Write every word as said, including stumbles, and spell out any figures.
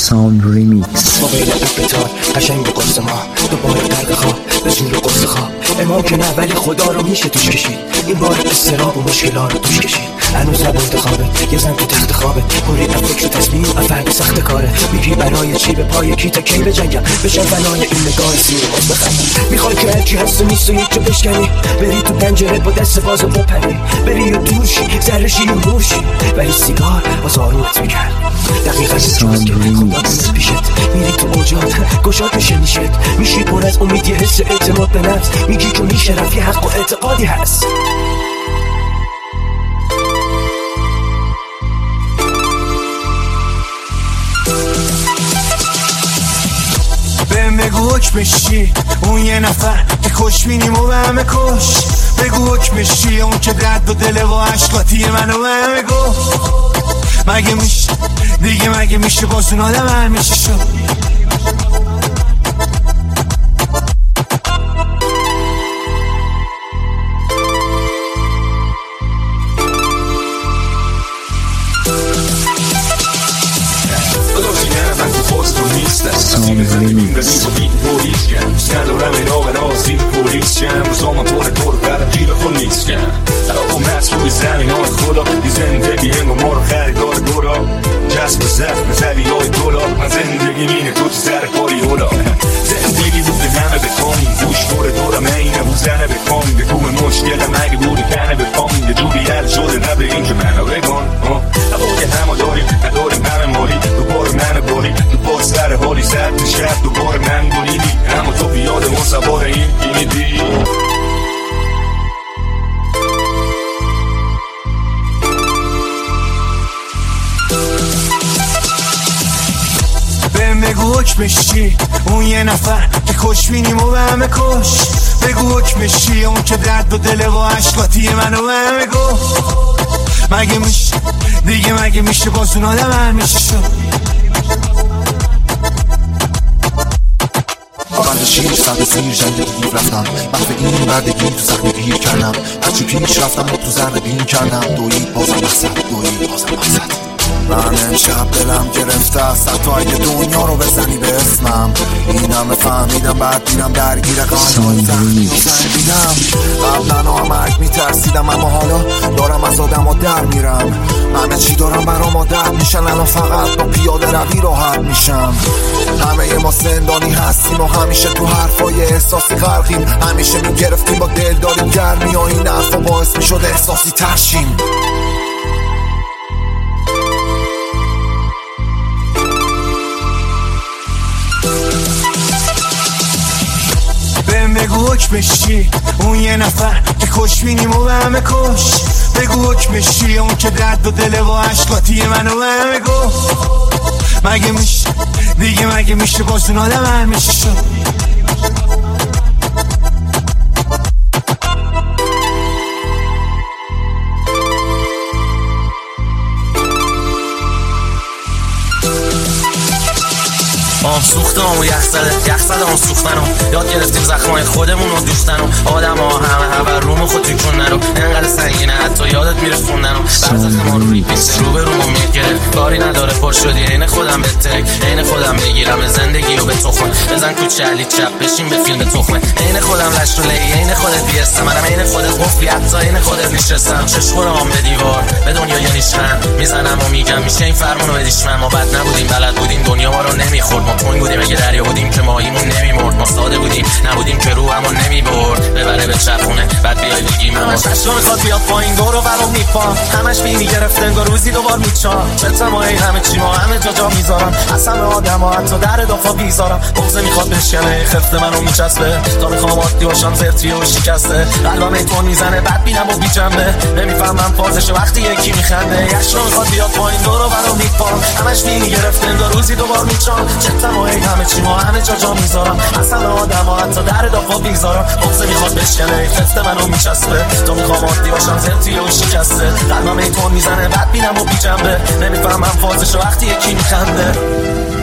ساوند ریمیکس. با بیل بتار قشنگ قرص ما دوباره غرق خواب به زور قرص خواب. امام که نه ولی خدا رو میشه توش کشید. این بار استراب و مشکلات رو توش کشید. هنوز لب انتخابه یه زن تو تخت خوابه. پوری از فکر و تصمیم افرد سخت کاره. میگی برای چی به پای کی تا کی بجنگم بشن فنای این نگاه سیر باز بخندم. میخوای که هرچی هست و نیست و یک جا بشکنی. بری تو پنجره با دست باز و بپری. بری و دور شی زرشی و نور شی. ولی سیگار باز آرومت میکرد. دقیقا ساوند ریمیکس. پیشت میری تو اوجات گشاد میشه نیشت. میشی پر از امید یه حس اعتماد به نفس. میگی که میشه رفی حق و اعتقادی هست. بگو حکمش چی اون یه نفر که کش مینیم و به همه کش. بگو حکمش چی اون که درد و دله و عشقاتی منو به همه گفت. مگه میشه دیگه مگه میشه باز اون آدم همیشه شد. ساوند ریمیکس. ندارم اینا و نازی پولیس شم. روزامم پر پر برم جیب خود نیست کم. اومد روی زمین های خدا دی زندگی هم و ما رو خریدار دورا. جسب و زخم زوی های دولار. من زندگی مینه تو تو سر کاری هولا. زندگی بود به همه بکنیم گوش پر دورم اینه بود زنه بکنیم. به کوم مشکلم اگه بودی کنه بکنیم. یه جوری حل شده نبه این که منو بگن هوا که همه داریم نداریم همه مالی. دوباره من باری دوباره سر حالی سر شب دوباره من گلیدی. اما تو بیاد ما سوار این ایمیدی. بگو حکمش چی اون یه نفر که کش مینیم و به همه کش. بگو حکمش چی اون که درد و دله و عشقاتی منو به همه گفت. مگه میشه دیگه مگه میشه باز اون آدم همیشه شد. بند شیر سرد زیر جنگ گیر رفتم. محو این بردگی تو زخم گیر کردم. هرچی پیش رفتم و تو زرد بین کردم. دوید بازم مقصد دوید بازم مقصد. من امشب دلم گرفته است حتی اگه دنیا رو بزنی به اسمم. اینم فهمیدم بعد دیدم درگیر قلب زنگیدم. قبلا همک میترسیدم اما حالا دارم از آدم ها در میرم. همه چی دارم برام عادت میشن. الان فقط با پیاده روی راحت میشم. همه ما زندانی هستیم و همیشه تو حرفای احساسی غرقیم. همیشه میگرفتیم با دل داریم گرمی و این حرفا باعث میشد احساسی ترشیم. بگو حکمش چی اون یه نفر که کش مینیم و به همه کش. بگو حکمش چی اون که درد و دله و عشقاتی منو به همه گفت. مگه میشه دیگه مگه میشه باز اون آدم همیشه شد. آن سوختم و یخ زده یخ زده آن سوختنم. یاد گرفتیم زخمای خودمون رو دوختنم. آدم ها همه هبر روم و خود تکون نرو. انقدر سنگینه حتی یادت میره خوندنم. برزخ ما رو ریپیست رو به رومو میگرفت. کاری نداره پر شدی این خودم به تک. این خودم بگیرم زندگی رو به تخمه. بزن کوچه علی چپ بشین به فیلم تخمه. این خودم لش رو لی این خودت بیستم. منم این خودت قفلی حتی این خودت نشستم. چشمام به دیوار به دنیا یه نیشم میزنم و میگم میشه این فرمونو بدیش. من ما بد نبودیم بلد بودیم دنیا ما رو نمیخورد. تون بودیم اگه دریا بودیم که ماهیمون نمیمرد. ما ساده بودیم نبودیم که روحمون نمیبرد. ببره به چرخونه بعد بیای بگیم همش چشم میخواد بیاد پایین دور و برام میپام. همش بینی گرفته انگار روزی دوبار میچام. چتمای همه چی ما همه جا جا میذارم. اصلا آدما حتی در دفعه بیزارم. بغض میخواد بشکنه خفت منو میچسبه. تا میخوام عادی باشم زرتی و شکسته. قلبم تون میزنه بعد بینم و بیجنبه. نمیفهمم فازش وقتی یکی میخنده. چشم میخواد بیاد پایین دور و برام میپام. همش بینی گرفته انگار روزی دوبار میچام. چتمای همه چی ما همه جا جا میذارم. اصلا آدما حتی در دفعه بیزارم. بغض میخواد بشکنه خفت منو میچسبه. تا میخوام عادی باشم زرتی و شکسته. قلبم تون میزنه بعد بینم و بیجنبه. نمیفهمم فازش وقتی یکی میخنده.